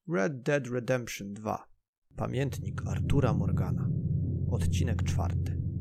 Red Dead Redemption 2. Pamiętnik Artura Morgana. Odcinek 4.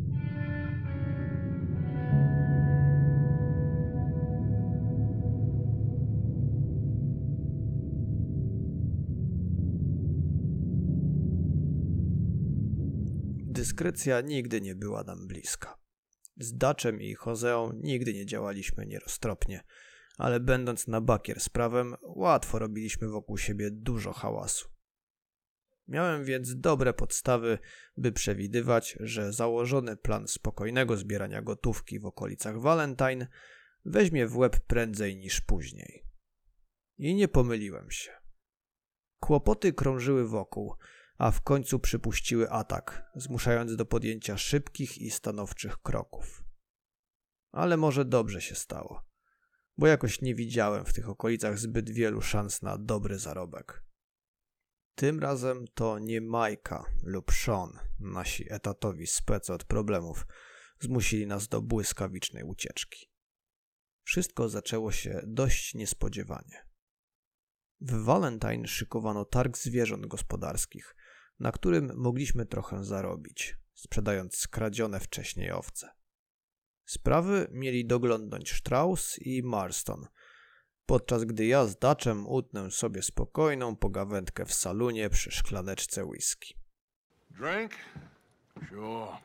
Dyskrecja nigdy nie była nam bliska. Z Dutchem i Joseą nigdy nie działaliśmy nieroztropnie, ale będąc na bakier z prawem, łatwo robiliśmy wokół siebie dużo hałasu. Miałem więc dobre podstawy, by przewidywać, że założony plan spokojnego zbierania gotówki w okolicach Valentine weźmie w łeb prędzej niż później. I nie pomyliłem się. Kłopoty krążyły wokół, a w końcu przypuściły atak, zmuszając do podjęcia szybkich i stanowczych kroków. Ale może dobrze się stało, bo jakoś nie widziałem w tych okolicach zbyt wielu szans na dobry zarobek. Tym razem to nie Majka lub Sean, nasi etatowi specy od problemów, zmusili nas do błyskawicznej ucieczki. Wszystko zaczęło się dość niespodziewanie. W Valentine szykowano targ zwierząt gospodarskich, na którym mogliśmy trochę zarobić, sprzedając skradzione wcześniej owce. Sprawy mieli doglądnąć Strauss i Marston, podczas gdy ja z Dutchem utnę sobie spokojną pogawędkę w salonie przy szklaneczce whisky. Drink? Sure.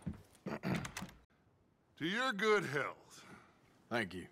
To your good health. Thank you.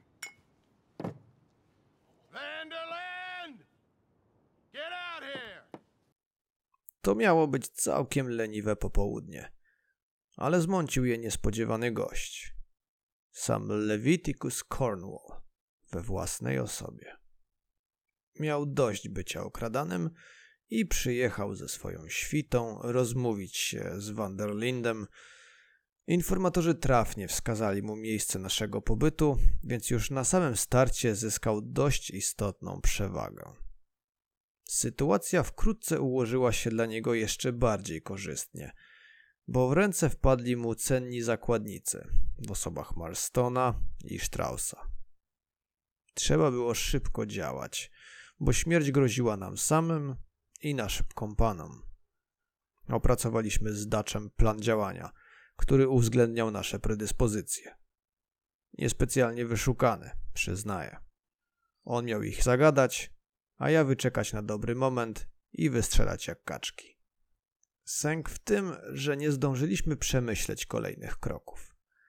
Vanderland! Get out here! To miało być całkiem leniwe popołudnie, ale zmącił je niespodziewany gość. Sam Leviticus Cornwall we własnej osobie. Miał dość bycia okradanym i przyjechał ze swoją świtą rozmówić się z Vanderlindem. Informatorzy trafnie wskazali mu miejsce naszego pobytu, więc już na samym starcie zyskał dość istotną przewagę. Sytuacja wkrótce ułożyła się dla niego jeszcze bardziej korzystnie, bo w ręce wpadli mu cenni zakładnicy w osobach Marstona i Straussa. Trzeba było szybko działać, bo śmierć groziła nam samym i naszym kompanom. Opracowaliśmy z Dutchem plan działania, który uwzględniał nasze predyspozycje. Niespecjalnie wyszukany, przyznaję. On miał ich zagadać, a ja wyczekać na dobry moment i wystrzelać jak kaczki. Sęk w tym, że nie zdążyliśmy przemyśleć kolejnych kroków.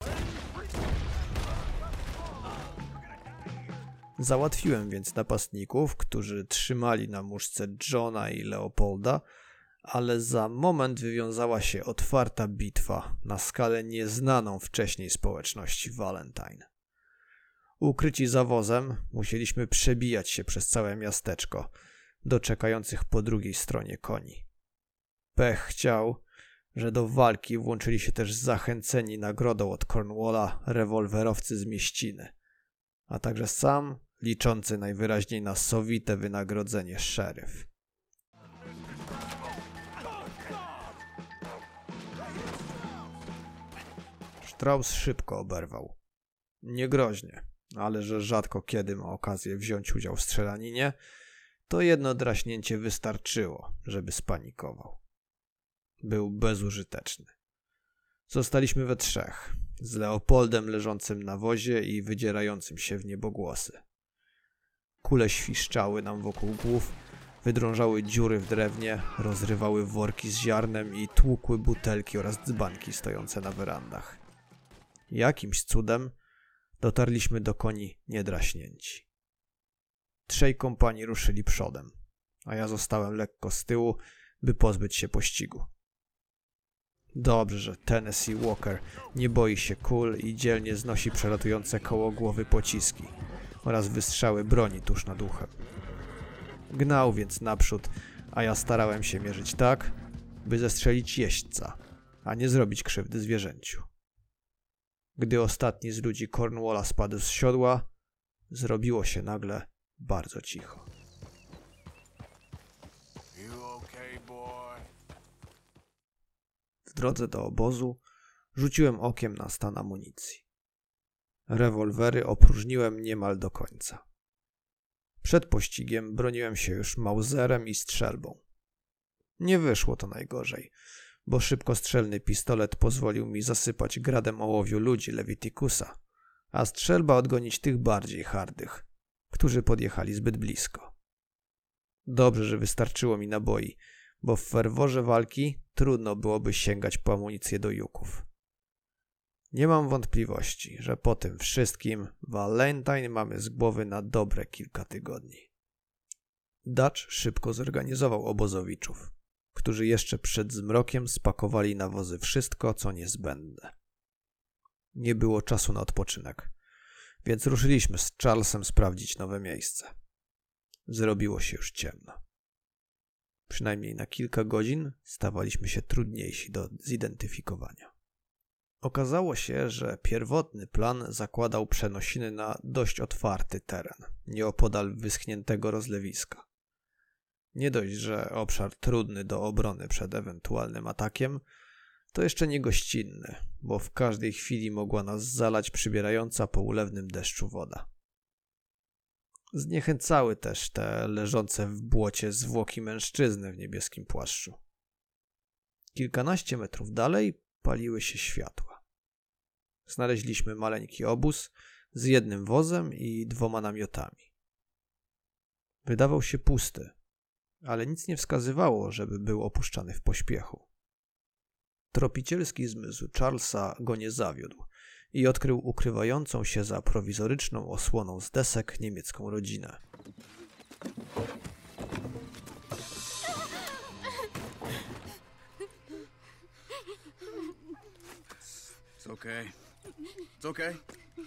Załatwiłem więc napastników, którzy trzymali na muszce Johna i Leopolda, ale za moment wywiązała się otwarta bitwa na skalę nieznaną wcześniej społeczności Valentine. Ukryci za wozem musieliśmy przebijać się przez całe miasteczko do czekających po drugiej stronie koni. Pech chciał, że do walki włączyli się też zachęceni nagrodą od Cornwalla rewolwerowcy z mieściny, a także sam liczący najwyraźniej na sowite wynagrodzenie szeryf. Strauss szybko oberwał. Niegroźnie, ale że rzadko kiedy ma okazję wziąć udział w strzelaninie, to jedno draśnięcie wystarczyło, żeby spanikował. Był bezużyteczny. Zostaliśmy we trzech, z Leopoldem leżącym na wozie i wydzierającym się w niebogłosy. Kule świszczały nam wokół głów, wydrążały dziury w drewnie, rozrywały worki z ziarnem i tłukły butelki oraz dzbanki stojące na werandach. Jakimś cudem dotarliśmy do koni niedraśnięci. Trzej kompanii ruszyli przodem, a ja zostałem lekko z tyłu, by pozbyć się pościgu. Dobrze, że Tennessee Walker nie boi się kul i dzielnie znosi przelatujące koło głowy pociski oraz wystrzały broni tuż nad uchem. Gnał więc naprzód, a ja starałem się mierzyć tak, by zestrzelić jeźdźca, a nie zrobić krzywdy zwierzęciu. Gdy ostatni z ludzi Cornwalla spadł z siodła, zrobiło się nagle bardzo cicho. W drodze do obozu rzuciłem okiem na stan amunicji. Rewolwery opróżniłem niemal do końca. Przed pościgiem broniłem się już Mauserem i strzelbą. Nie wyszło to najgorzej, bo szybkostrzelny pistolet pozwolił mi zasypać gradem ołowiu ludzi Leviticusa, a strzelba odgonić tych bardziej hardych, którzy podjechali zbyt blisko. Dobrze, że wystarczyło mi naboi, bo w ferworze walki trudno byłoby sięgać po amunicję do juków. Nie mam wątpliwości, że po tym wszystkim Valentine mamy z głowy na dobre kilka tygodni. Dutch szybko zorganizował obozowiczów, którzy jeszcze przed zmrokiem spakowali na wozy wszystko, co niezbędne. Nie było czasu na odpoczynek, więc ruszyliśmy z Charlesem sprawdzić nowe miejsce. Zrobiło się już ciemno. Przynajmniej na kilka godzin stawaliśmy się trudniejsi do zidentyfikowania. Okazało się, że pierwotny plan zakładał przenosiny na dość otwarty teren, nieopodal wyschniętego rozlewiska. Nie dość, że obszar trudny do obrony przed ewentualnym atakiem, to jeszcze nie gościnny, bo w każdej chwili mogła nas zalać przybierająca po ulewnym deszczu woda. Zniechęcały też te leżące w błocie zwłoki mężczyzny w niebieskim płaszczu. Kilkanaście metrów dalej paliły się światła. Znaleźliśmy maleńki obóz z jednym wozem i 2 namiotami. Wydawał się pusty, ale nic nie wskazywało, żeby był opuszczany w pośpiechu. Tropicielski zmysł Charlesa go nie zawiódł i odkrył ukrywającą się za prowizoryczną osłoną z desek niemiecką rodzinę. It's okay. It's okay.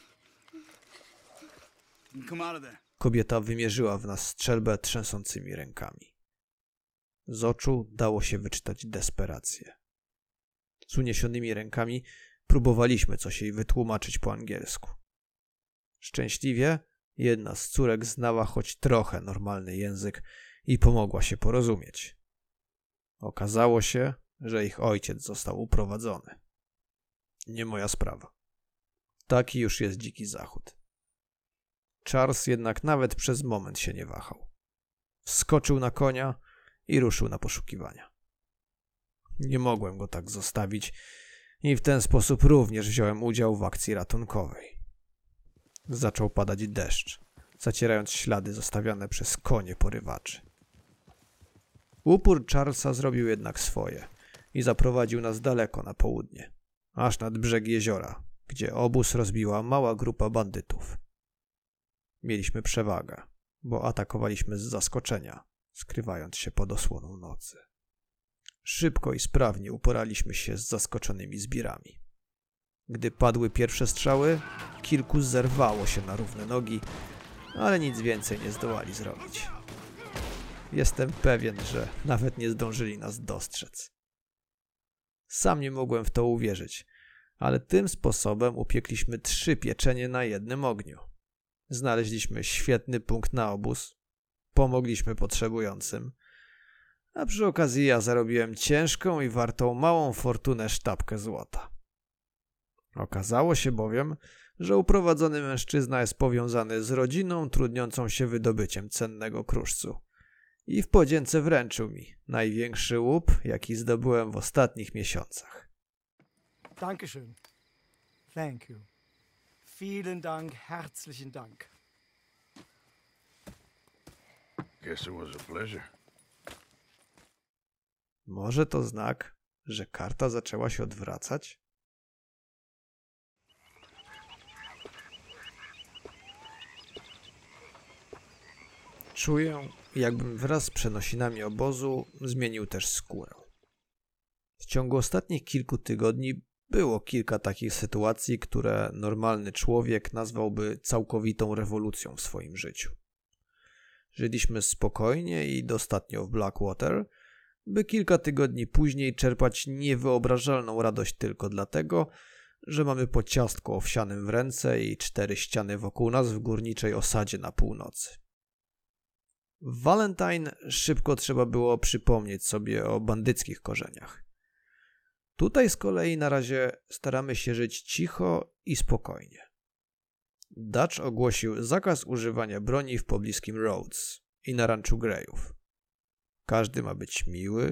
Come out of there. Kobieta wymierzyła w nas strzelbę trzęsącymi rękami. Z oczu dało się wyczytać desperację. Z uniesionymi rękami próbowaliśmy coś jej wytłumaczyć po angielsku. Szczęśliwie jedna z córek znała choć trochę normalny język i pomogła się porozumieć. Okazało się, że ich ojciec został uprowadzony. Nie moja sprawa. Taki już jest dziki zachód. Charles jednak nawet przez moment się nie wahał. Wskoczył na konia i ruszył na poszukiwania. Nie mogłem go tak zostawić i w ten sposób również wziąłem udział w akcji ratunkowej. Zaczął padać deszcz, zacierając ślady zostawiane przez konie porywaczy. Upór Charlesa zrobił jednak swoje i zaprowadził nas daleko na południe, aż nad brzeg jeziora, gdzie obóz rozbiła mała grupa bandytów. Mieliśmy przewagę, bo atakowaliśmy z zaskoczenia, skrywając się pod osłoną nocy. Szybko i sprawnie uporaliśmy się z zaskoczonymi zbirami. Gdy padły pierwsze strzały, kilku zerwało się na równe nogi, ale nic więcej nie zdołali zrobić. Jestem pewien, że nawet nie zdążyli nas dostrzec. Sam nie mogłem w to uwierzyć, ale tym sposobem upiekliśmy 3 pieczenie na jednym ogniu. Znaleźliśmy świetny punkt na obóz, pomogliśmy potrzebującym, a przy okazji ja zarobiłem ciężką i wartą małą fortunę sztabkę złota. Okazało się bowiem, że uprowadzony mężczyzna jest powiązany z rodziną trudniącą się wydobyciem cennego kruszcu i w podzięce wręczył mi największy łup, jaki zdobyłem w ostatnich miesiącach. Dankeschön. Thank you. Vielen Dank, herzlichen Dank. Guess it was a pleasure. Może to znak, że karta zaczęła się odwracać? Czuję, jakbym wraz z przenosinami obozu zmienił też skórę. W ciągu ostatnich kilku tygodni było kilka takich sytuacji, które normalny człowiek nazwałby całkowitą rewolucją w swoim życiu. Żyliśmy spokojnie i dostatnio w Blackwater, by kilka tygodni później czerpać niewyobrażalną radość tylko dlatego, że mamy po ciastku owsianym w ręce i 4 ściany wokół nas w górniczej osadzie na północy. W Valentine szybko trzeba było przypomnieć sobie o bandyckich korzeniach. Tutaj z kolei na razie staramy się żyć cicho i spokojnie. Dutch ogłosił zakaz używania broni w pobliskim Rhodes i na ranczu Greyów. Każdy ma być miły,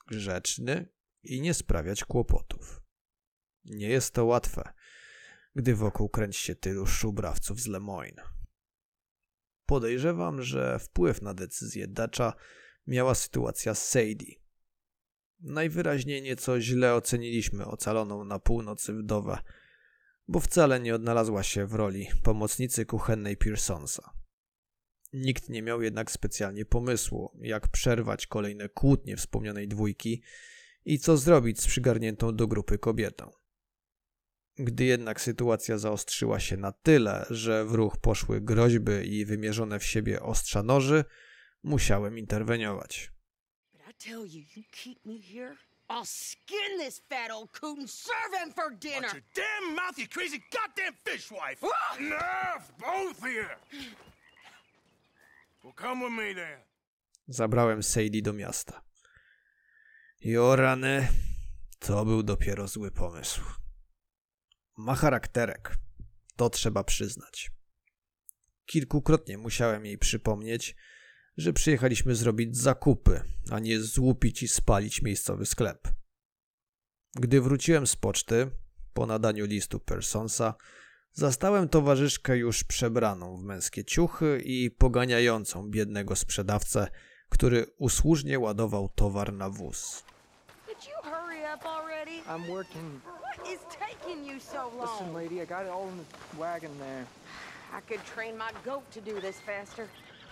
grzeczny i nie sprawiać kłopotów. Nie jest to łatwe, gdy wokół kręci się tylu szubrawców z Lemoyne. Podejrzewam, że wpływ na decyzję Dutcha miała sytuacja z Sadie. Najwyraźniej nieco źle oceniliśmy ocaloną na północy wdowę, bo wcale nie odnalazła się w roli pomocnicy kuchennej Pearsonsa. Nikt nie miał jednak specjalnie pomysłu, jak przerwać kolejne kłótnie wspomnianej dwójki i co zrobić z przygarniętą do grupy kobietą. Gdy jednak sytuacja zaostrzyła się na tyle, że w ruch poszły groźby i wymierzone w siebie ostrza noży, musiałem interweniować. I tell you, you keep me here, I'll skin this fat old coot and serve him for dinner. Watch your damn mouth, you crazy goddamn fishwife! Enough, both of you! Well, come with me then. Zabrałem Sadie do miasta. I o rany, to był dopiero zły pomysł. Ma charakterek, to trzeba przyznać. Kilkukrotnie musiałem jej przypomnieć, że przyjechaliśmy zrobić zakupy, a nie złupić i spalić miejscowy sklep. Gdy wróciłem z poczty, po nadaniu listu Pearsonsa, zastałem towarzyszkę już przebraną w męskie ciuchy i poganiającą biednego sprzedawcę, który usłużnie ładował towar na wóz. Could you hurry up already? I'm working. What is taking you so long? Listen, lady, I got it all in the wagon there. I could train my goat to do this faster.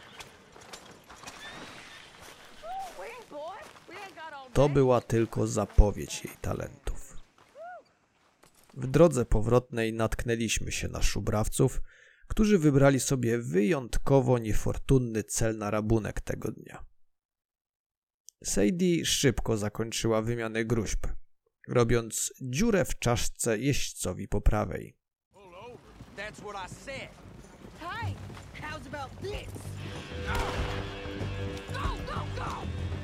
Oh, wait, boy. We ain't got all To day. była tylko zapowiedź jej talentów. W drodze powrotnej natknęliśmy się na szubrawców, którzy wybrali sobie wyjątkowo niefortunny cel na rabunek tego dnia. Sadie szybko zakończyła wymianę gruźb, robiąc dziurę w czaszce jeźdźcowi po prawej. That's what I said. Hey, how's about this? Go, go, go!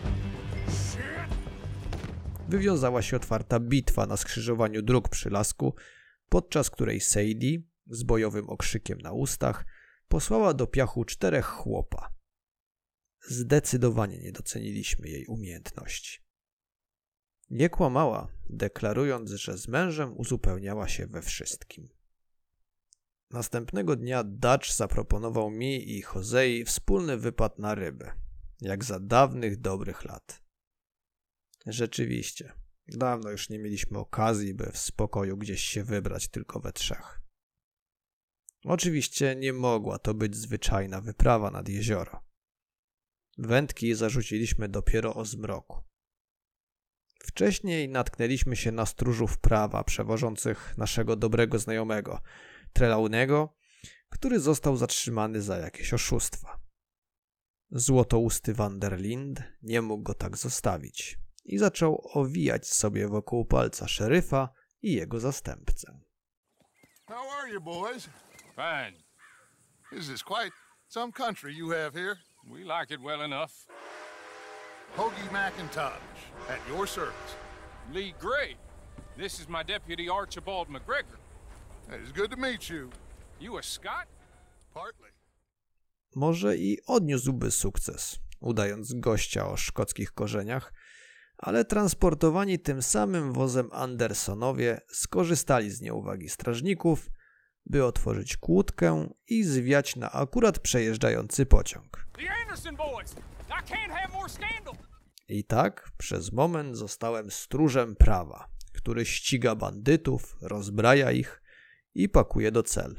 Wywiązała się otwarta bitwa na skrzyżowaniu dróg przy lasku, podczas której Sadie, z bojowym okrzykiem na ustach, posłała do piachu 4 chłopa. Zdecydowanie nie doceniliśmy jej umiejętności. Nie kłamała, deklarując, że z mężem uzupełniała się we wszystkim. Następnego dnia Dutch zaproponował mi i Josei wspólny wypad na ryby, jak za dawnych dobrych lat. Rzeczywiście, dawno już nie mieliśmy okazji, by w spokoju gdzieś się wybrać tylko we trzech. Oczywiście nie mogła to być zwyczajna wyprawa nad jezioro. Wędki zarzuciliśmy dopiero o zmroku. Wcześniej natknęliśmy się na stróżów prawa przewożących naszego dobrego znajomego, Trelawnego, który został zatrzymany za jakieś oszustwa. Złotousty Van der Lind nie mógł go tak zostawić i zaczął owijać sobie wokół palca szeryfa i jego zastępcę. How are you, boys? Fine. This is quite some country you have here. We like it well enough. Hoagie McIntosh, at your service. Lee Gray. This is my deputy Archibald McGregor. It's good to meet you. You a Scot? Partly. Może i odniósłby sukces, udając gościa o szkockich korzeniach, ale transportowani tym samym wozem Andersonowie skorzystali z nieuwagi strażników, by otworzyć kłódkę i zwiać na akurat przejeżdżający pociąg. The Anderson boys! I can't have more scandal! I tak przez moment zostałem stróżem prawa, który ściga bandytów, rozbraja ich i pakuje do cel.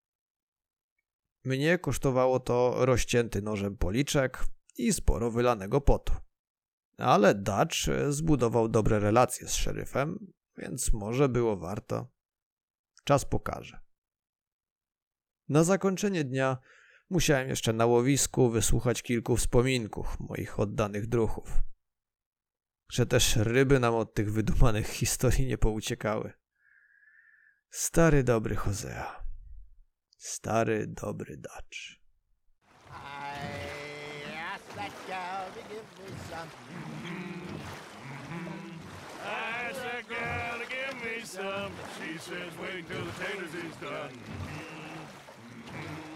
Mnie kosztowało to rozcięty nożem policzek i sporo wylanego potu. Ale Dutch zbudował dobre relacje z szeryfem, więc może było warto. Czas pokaże. Na zakończenie dnia musiałem jeszcze na łowisku wysłuchać kilku wspominków moich oddanych druhów. Że też ryby nam od tych wydumanych historii nie pouciekały. Stary dobry Hosea. Stary dobry Dutch. Ask that gal to give me some. Ask that gal to give me some. She says wait till the taters is done.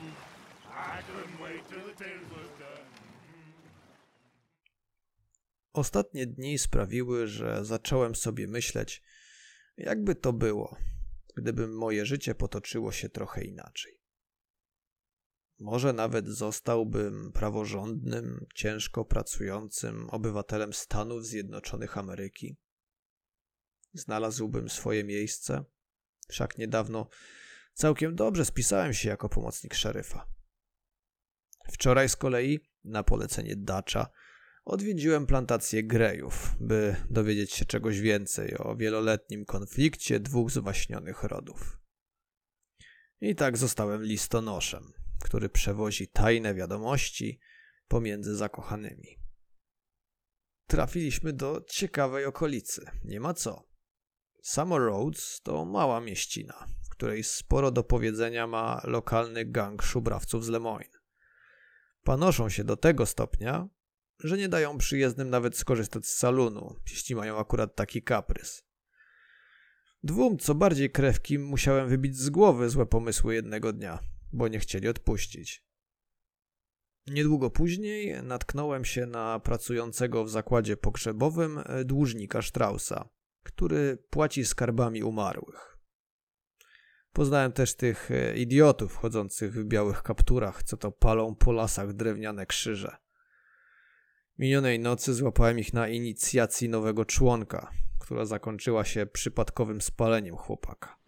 I couldn't wait till the taters was done. Ostatnie dni sprawiły, że zacząłem sobie myśleć, jakby to było, gdyby moje życie potoczyło się trochę inaczej. Może nawet zostałbym praworządnym, ciężko pracującym obywatelem Stanów Zjednoczonych Ameryki. Znalazłbym swoje miejsce. Wszak niedawno całkiem dobrze spisałem się jako pomocnik szeryfa. Wczoraj z kolei, na polecenie Dutcha, odwiedziłem plantację Greyów, by dowiedzieć się czegoś więcej o wieloletnim konflikcie dwóch zwaśnionych rodów. I tak zostałem listonoszem, który przewozi tajne wiadomości pomiędzy zakochanymi. Trafiliśmy do ciekawej okolicy, nie ma co. Summer Roads to mała mieścina, w której sporo do powiedzenia ma lokalny gang szubrawców z Lemoyne. Panoszą się do tego stopnia, że nie dają przyjezdnym nawet skorzystać z salonu, jeśli mają akurat taki kaprys. Dwóm, co bardziej krewkim, musiałem wybić z głowy złe pomysły jednego dnia, bo nie chcieli odpuścić. Niedługo później natknąłem się na pracującego w zakładzie pogrzebowym dłużnika Straussa, który płaci skarbami umarłych. Poznałem też tych idiotów chodzących w białych kapturach, co to palą po lasach drewniane krzyże. Minionej nocy złapałem ich na inicjacji nowego członka, która zakończyła się przypadkowym spaleniem chłopaka.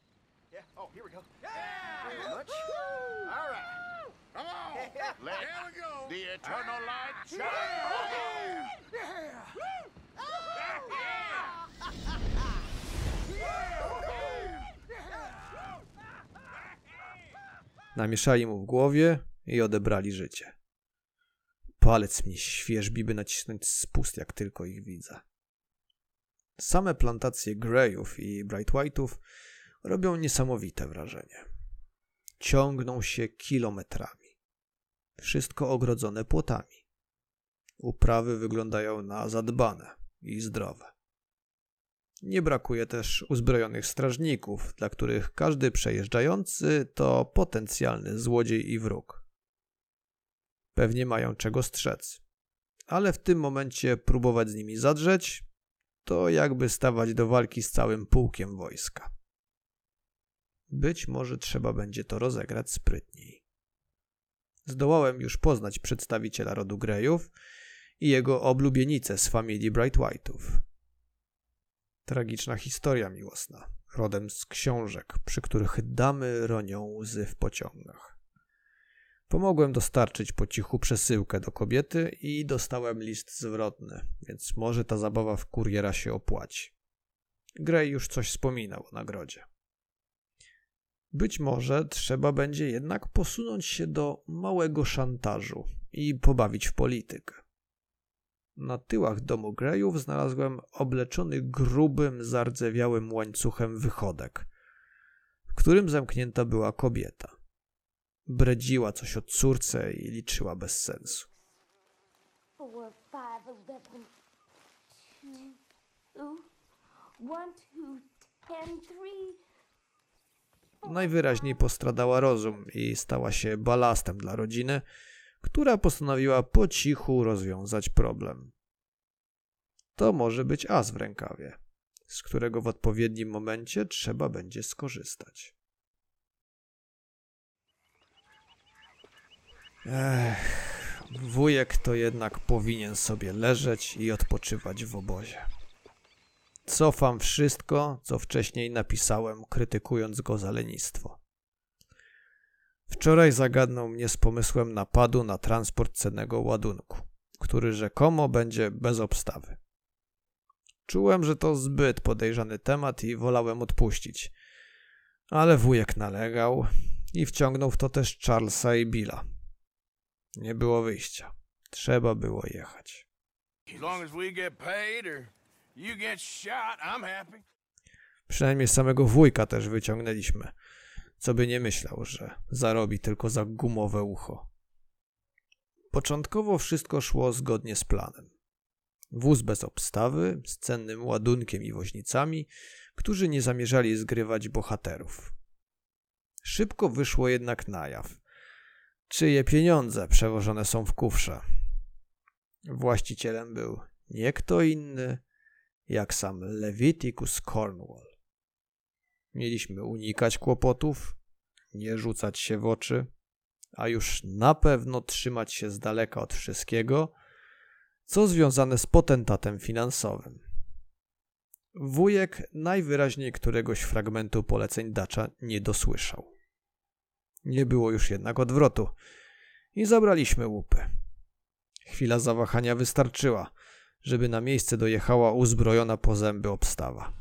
The eternal light shine. Namieszali mu w głowie i odebrali życie. Palec mi świerzbi, by nacisnąć spust, jak tylko ich widzę. Same plantacje Greyów i Bright White'ów robią niesamowite wrażenie. Ciągną się kilometrami. Wszystko ogrodzone płotami. Uprawy wyglądają na zadbane i zdrowe. Nie brakuje też uzbrojonych strażników, dla których każdy przejeżdżający to potencjalny złodziej i wróg. Pewnie mają czego strzec, ale w tym momencie próbować z nimi zadrzeć, to jakby stawać do walki z całym pułkiem wojska. Być może trzeba będzie to rozegrać sprytniej. Zdołałem już poznać przedstawiciela rodu Greyów i jego oblubienicę z familii Bright White'ów. Tragiczna historia miłosna, rodem z książek, przy których damy ronią łzy w pociągach. Pomogłem dostarczyć po cichu przesyłkę do kobiety i dostałem list zwrotny, więc może ta zabawa w kuriera się opłaci. Grey już coś wspominał o nagrodzie. Być może trzeba będzie jednak posunąć się do małego szantażu i pobawić w politykę. Na tyłach domu Greyów znalazłem obleczony grubym, zardzewiałym łańcuchem wychodek, w którym zamknięta była kobieta. Bredziła coś o córce i liczyła bez sensu. 4, 5, 11, 2, 1, 2, 10, 3. Najwyraźniej postradała rozum i stała się balastem dla rodziny, która postanowiła po cichu rozwiązać problem. To może być as w rękawie, z którego w odpowiednim momencie trzeba będzie skorzystać. Wujek to jednak powinien sobie leżeć i odpoczywać w obozie. Cofam wszystko, co wcześniej napisałem, krytykując go za lenistwo. Wczoraj zagadnął mnie z pomysłem napadu na transport cennego ładunku, który rzekomo będzie bez obstawy. Czułem, że to zbyt podejrzany temat i wolałem odpuścić, ale wujek nalegał i wciągnął w to też Charlesa i Billa. Nie było wyjścia. Trzeba było jechać. As long as we get paid or you get shot, I'm happy. Przynajmniej samego wujka też wyciągnęliśmy, co by nie myślał, że zarobi tylko za gumowe ucho. Początkowo wszystko szło zgodnie z planem. Wóz bez obstawy, z cennym ładunkiem i woźnicami, którzy nie zamierzali zgrywać bohaterów. Szybko wyszło jednak na jaw, czyje pieniądze przewożone są w kufrze. Właścicielem był nie kto inny jak sam Leviticus Cornwall. Mieliśmy unikać kłopotów, nie rzucać się w oczy, a już na pewno trzymać się z daleka od wszystkiego, co związane z potentatem finansowym. Wujek najwyraźniej któregoś fragmentu poleceń Dutcha nie dosłyszał. Nie było już jednak odwrotu i zabraliśmy łupy. Chwila zawahania wystarczyła, żeby na miejsce dojechała uzbrojona po zęby obstawa.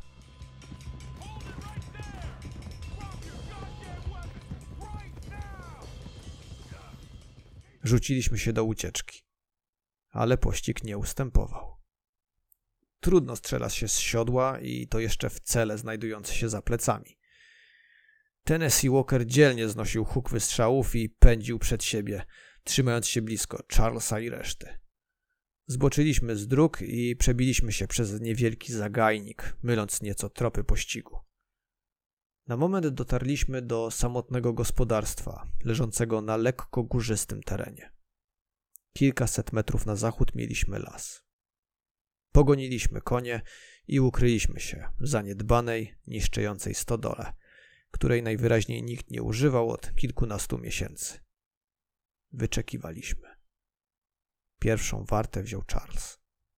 Rzuciliśmy się do ucieczki, ale pościg nie ustępował. Trudno strzelać się z siodła i to jeszcze w cele znajdujące się za plecami. Tennessee Walker dzielnie znosił huk wystrzałów i pędził przed siebie, trzymając się blisko Charlesa i reszty. Zboczyliśmy z dróg i przebiliśmy się przez niewielki zagajnik, myląc nieco tropy pościgu. Na moment dotarliśmy do samotnego gospodarstwa, leżącego na lekko górzystym terenie. Kilkaset metrów na zachód mieliśmy las. Pogoniliśmy konie i ukryliśmy się w zaniedbanej, niszczejącej stodole, której najwyraźniej nikt nie używał od kilkunastu miesięcy. Wyczekiwaliśmy. Pierwszą wartę wziął Charles.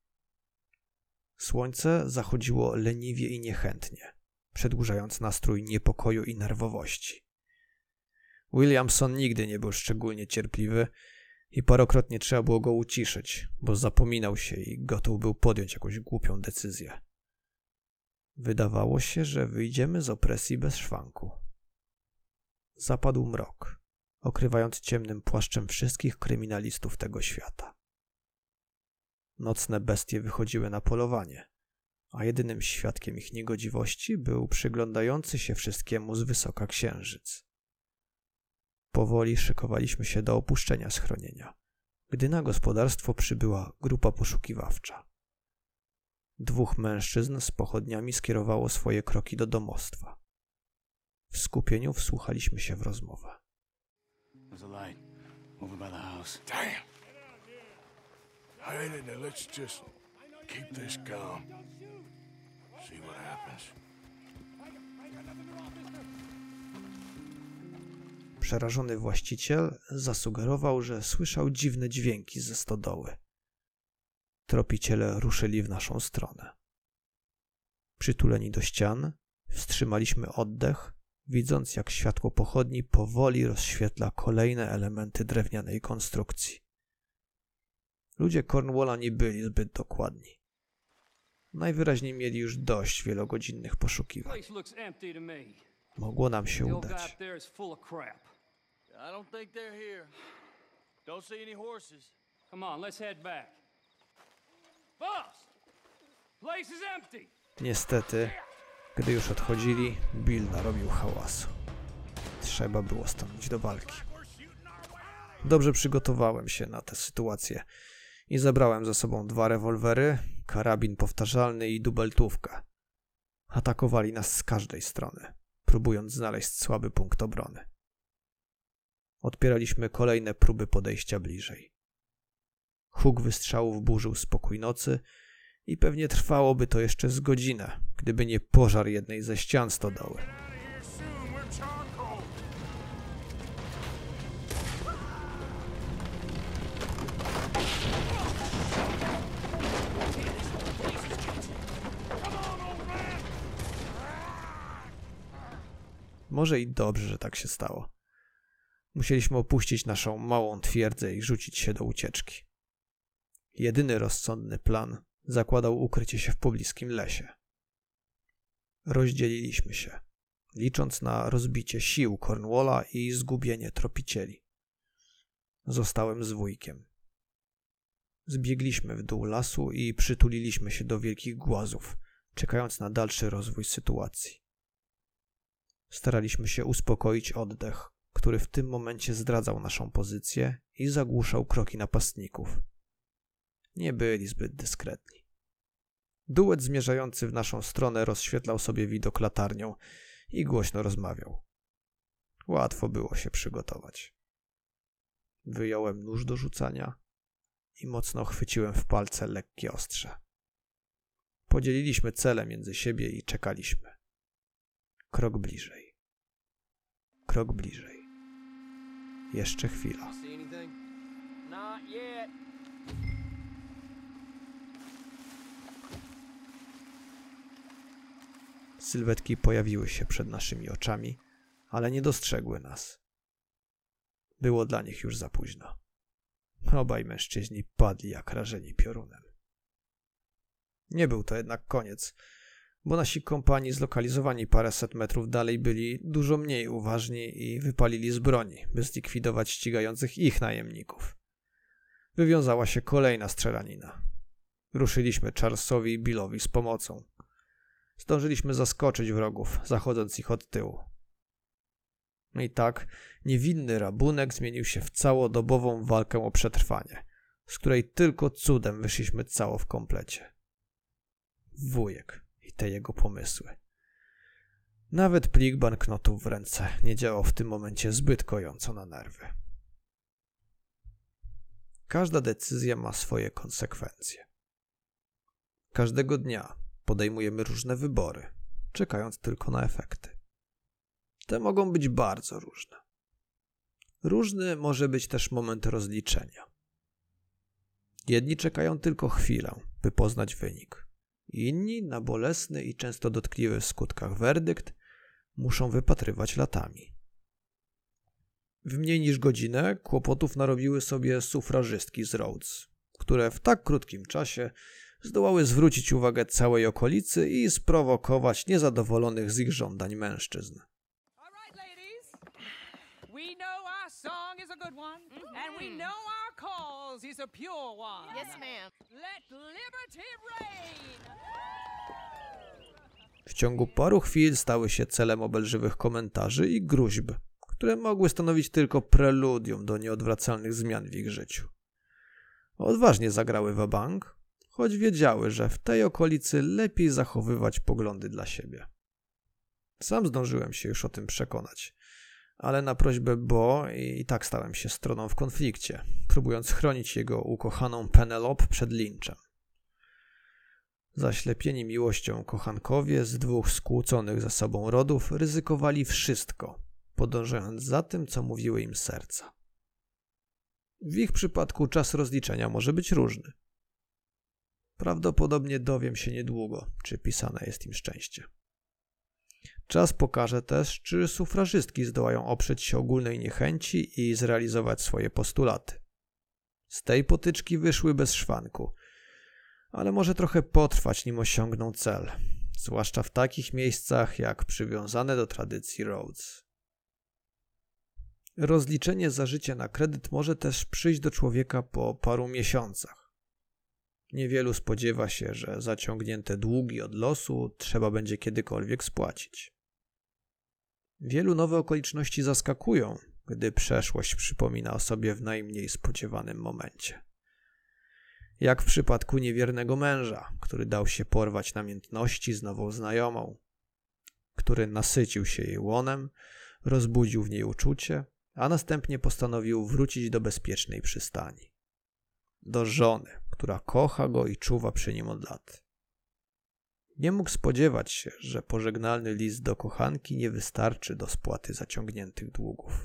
Słońce zachodziło leniwie i niechętnie, przedłużając nastrój niepokoju i nerwowości. Williamson nigdy nie był szczególnie cierpliwy i parokrotnie trzeba było go uciszyć, bo zapominał się i gotów był podjąć jakąś głupią decyzję. Wydawało się, że wyjdziemy z opresji bez szwanku. Zapadł mrok, okrywając ciemnym płaszczem wszystkich kryminalistów tego świata. Nocne bestie wychodziły na polowanie, a jedynym świadkiem ich niegodziwości był przyglądający się wszystkiemu z wysoka księżyc. Powoli szykowaliśmy się do opuszczenia schronienia, gdy na gospodarstwo przybyła grupa poszukiwawcza. 2 mężczyzn z pochodniami skierowało swoje kroki do domostwa. W skupieniu wsłuchaliśmy się w rozmowę. Damn! Hide it and let's just keep this calm. See what happens. Przerażony właściciel zasugerował, że słyszał dziwne dźwięki ze stodoły. Tropiciele ruszyli w naszą stronę. Przytuleni do ścian, wstrzymaliśmy oddech, widząc jak światło pochodni powoli rozświetla kolejne elementy drewnianej konstrukcji. Ludzie Cornwalla nie byli zbyt dokładni. Najwyraźniej mieli już dość wielogodzinnych poszukiwań. Mogło nam się udać. I don't think they're here. Don't see any horses. Come on, let's head back. Boss! Place is empty. Niestety, gdy już odchodzili, Bill narobił hałasu. Trzeba było stanąć do walki. Dobrze przygotowałem się na tę sytuację i zabrałem ze sobą 2 rewolwery, karabin powtarzalny i dubeltówkę. Atakowali nas z każdej strony, próbując znaleźć słaby punkt obrony. Odpieraliśmy kolejne próby podejścia bliżej. Huk wystrzałów burzył spokój nocy i pewnie trwałoby to jeszcze z godzinę, gdyby nie pożar jednej ze ścian stodoły. Może i dobrze, że tak się stało. Musieliśmy opuścić naszą małą twierdzę i rzucić się do ucieczki. Jedyny rozsądny plan zakładał ukrycie się w pobliskim lesie. Rozdzieliliśmy się, licząc na rozbicie sił Cornwalla i zgubienie tropicieli. Zostałem z wujkiem. Zbiegliśmy w dół lasu i przytuliliśmy się do wielkich głazów, czekając na dalszy rozwój sytuacji. Staraliśmy się uspokoić oddech, który w tym momencie zdradzał naszą pozycję i zagłuszał kroki napastników. Nie byli zbyt dyskretni. Duet zmierzający w naszą stronę rozświetlał sobie widok latarnią i głośno rozmawiał. Łatwo było się przygotować. Wyjąłem nóż do rzucania i mocno chwyciłem w palce lekkie ostrze. Podzieliliśmy cele między siebie i czekaliśmy. Krok bliżej. Krok bliżej. Jeszcze chwila. See anything? Not yet. Sylwetki pojawiły się przed naszymi oczami, ale nie dostrzegły nas. Było dla nich już za późno. Obaj mężczyźni padli jak rażeni piorunem. Nie był to jednak koniec, bo nasi kompani zlokalizowani paręset metrów dalej byli dużo mniej uważni i wypalili z broni, by zlikwidować ścigających ich najemników. Wywiązała się kolejna strzelanina. Ruszyliśmy Charlesowi i Billowi z pomocą. Zdążyliśmy zaskoczyć wrogów, zachodząc ich od tyłu. I tak niewinny rabunek zmienił się w całodobową walkę o przetrwanie, z której tylko cudem wyszliśmy cało w komplecie. Wujek i te jego pomysły. Nawet plik banknotów w ręce nie działał w tym momencie zbyt kojąco na nerwy. Każda decyzja ma swoje konsekwencje. Każdego dnia podejmujemy różne wybory, czekając tylko na efekty. Te mogą być bardzo różne. Różny może być też moment rozliczenia. Jedni czekają tylko chwilę, by poznać wynik. Inni na bolesny i często dotkliwy w skutkach werdykt muszą wypatrywać latami. W mniej niż godzinę kłopotów narobiły sobie sufrażystki z Rhodes, które w tak krótkim czasie zdołały zwrócić uwagę całej okolicy i sprowokować niezadowolonych z ich żądań mężczyzn. We know our song is a good one, and we know our cause is a pure one. Yes, ma'am. Let liberty reign! W ciągu paru chwil stały się celem obelżywych komentarzy i gróźb, które mogły stanowić tylko preludium do nieodwracalnych zmian w ich życiu. Odważnie zagrały wabank, choć wiedziały, że w tej okolicy lepiej zachowywać poglądy dla siebie. Sam zdążyłem się już o tym przekonać, ale na prośbę Bo i tak stałem się stroną w konflikcie, próbując chronić jego ukochaną Penelope przed linczem. Zaślepieni miłością kochankowie z dwóch skłóconych ze sobą rodów ryzykowali wszystko, podążając za tym, co mówiły im serca. W ich przypadku czas rozliczenia może być różny. Prawdopodobnie dowiem się niedługo, czy pisane jest im szczęście. Czas pokaże też, czy sufrażystki zdołają oprzeć się ogólnej niechęci i zrealizować swoje postulaty. Z tej potyczki wyszły bez szwanku, ale może trochę potrwać, nim osiągną cel, zwłaszcza w takich miejscach jak przywiązane do tradycji Rhodes. Rozliczenie za życie na kredyt może też przyjść do człowieka po paru miesiącach. Niewielu spodziewa się, że zaciągnięte długi od losu trzeba będzie kiedykolwiek spłacić. Wielu nowe okoliczności zaskakują, gdy przeszłość przypomina o sobie w najmniej spodziewanym momencie. Jak w przypadku niewiernego męża, który dał się porwać namiętności z nową znajomą, który nasycił się jej łonem, rozbudził w niej uczucie, a następnie postanowił wrócić do bezpiecznej przystani. Do żony, która kocha go i czuwa przy nim od lat. Nie mógł spodziewać się, że pożegnalny list do kochanki nie wystarczy do spłaty zaciągniętych długów.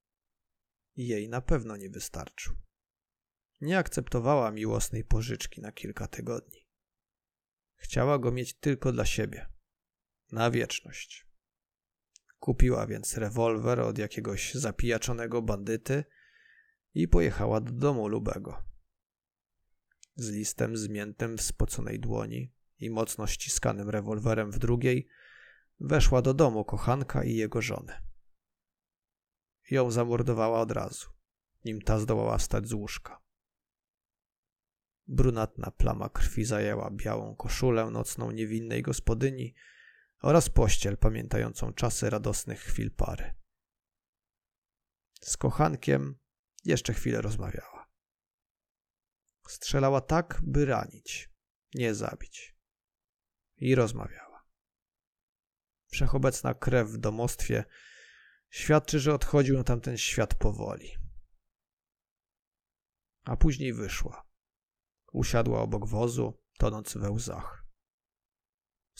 Jej na pewno nie wystarczył. Nie akceptowała miłosnej pożyczki na kilka tygodni. Chciała go mieć tylko dla siebie. Na wieczność. Kupiła więc rewolwer od jakiegoś zapijaczonego bandyty i pojechała do domu Lubego. Z listem zmiętym w spoconej dłoni i mocno ściskanym rewolwerem w drugiej weszła do domu kochanka i jego żony. Ją zamordowała od razu, nim ta zdołała wstać z łóżka. Brunatna plama krwi zajęła białą koszulę nocną niewinnej gospodyni oraz pościel pamiętającą czasy radosnych chwil pary. Z kochankiem jeszcze chwilę rozmawiała. Strzelała tak, by ranić, nie zabić. I rozmawiała. Wszechobecna krew w domostwie świadczy, że odchodził na tamten świat powoli. A później wyszła. Usiadła obok wozu, tonąc we łzach.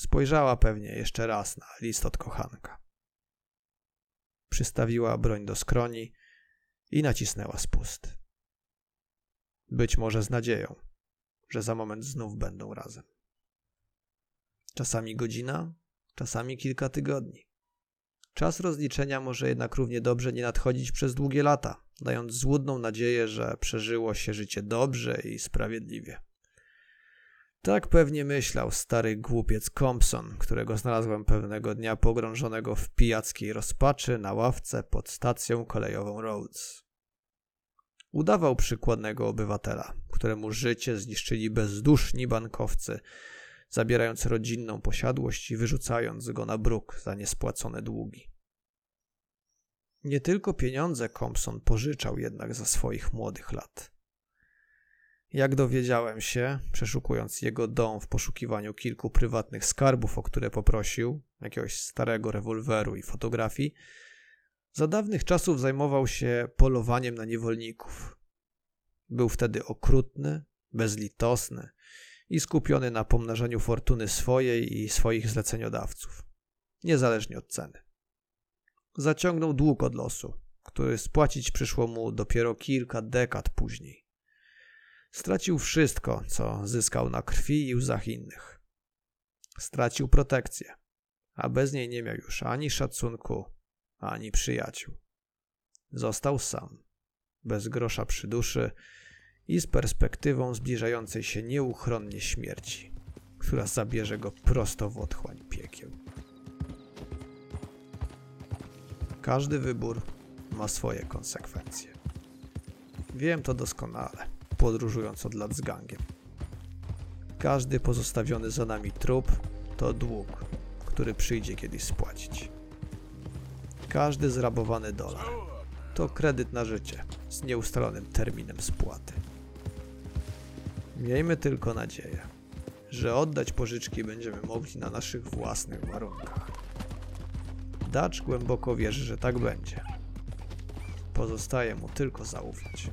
Spojrzała pewnie jeszcze raz na list od kochanka. Przystawiła broń do skroni i nacisnęła spust. Być może z nadzieją, że za moment znów będą razem. Czasami godzina, czasami kilka tygodni. Czas rozliczenia może jednak równie dobrze nie nadchodzić przez długie lata, dając złudną nadzieję, że przeżyło się życie dobrze i sprawiedliwie. Tak pewnie myślał stary głupiec Compson, którego znalazłem pewnego dnia pogrążonego w pijackiej rozpaczy na ławce pod stacją kolejową Rhodes. Udawał przykładnego obywatela, któremu życie zniszczyli bezduszni bankowcy, zabierając rodzinną posiadłość i wyrzucając go na bruk za niespłacone długi. Nie tylko pieniądze Compson pożyczał jednak za swoich młodych lat. Jak dowiedziałem się, przeszukując jego dom w poszukiwaniu kilku prywatnych skarbów, o które poprosił, jakiegoś starego rewolweru i fotografii, za dawnych czasów zajmował się polowaniem na niewolników. Był wtedy okrutny, bezlitosny i skupiony na pomnażaniu fortuny swojej i swoich zleceniodawców, niezależnie od ceny. Zaciągnął dług od losu, który spłacić przyszło mu dopiero kilka dekad później. Stracił wszystko, co zyskał na krwi i łzach innych. Stracił protekcję, a bez niej nie miał już ani szacunku, ani przyjaciół. Został sam, bez grosza przy duszy i z perspektywą zbliżającej się nieuchronnie śmierci, która zabierze go prosto w otchłań piekieł. Każdy wybór ma swoje konsekwencje. Wiem to doskonale, podróżując od lat z gangiem. Każdy pozostawiony za nami trup to dług, który przyjdzie kiedyś spłacić. Każdy zrabowany dolar to kredyt na życie z nieustalonym terminem spłaty. Miejmy tylko nadzieję, że oddać pożyczki będziemy mogli na naszych własnych warunkach. Dutch głęboko wierzy, że tak będzie. Pozostaje mu tylko zaufać.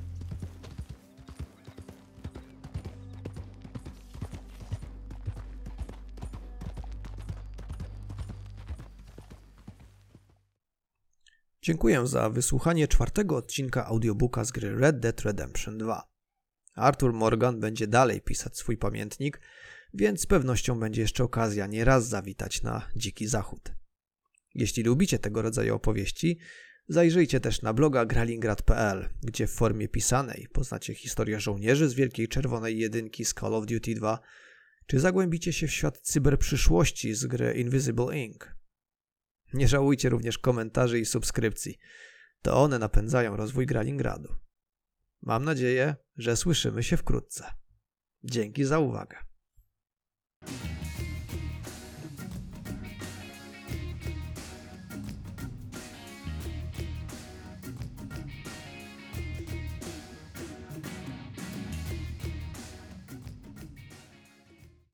Dziękuję za wysłuchanie 4. odcinka audiobooka z gry Red Dead Redemption 2. Arthur Morgan będzie dalej pisać swój pamiętnik, więc z pewnością będzie jeszcze okazja nieraz zawitać na Dziki Zachód. Jeśli lubicie tego rodzaju opowieści, zajrzyjcie też na bloga gralingrad.pl, gdzie w formie pisanej poznacie historię żołnierzy z Wielkiej Czerwonej Jedynki z Call of Duty 2, czy zagłębicie się w świat cyberprzyszłości z gry Invisible Inc. Nie żałujcie również komentarzy i subskrypcji. To one napędzają rozwój Gralingradu. Mam nadzieję, że słyszymy się wkrótce. Dzięki za uwagę.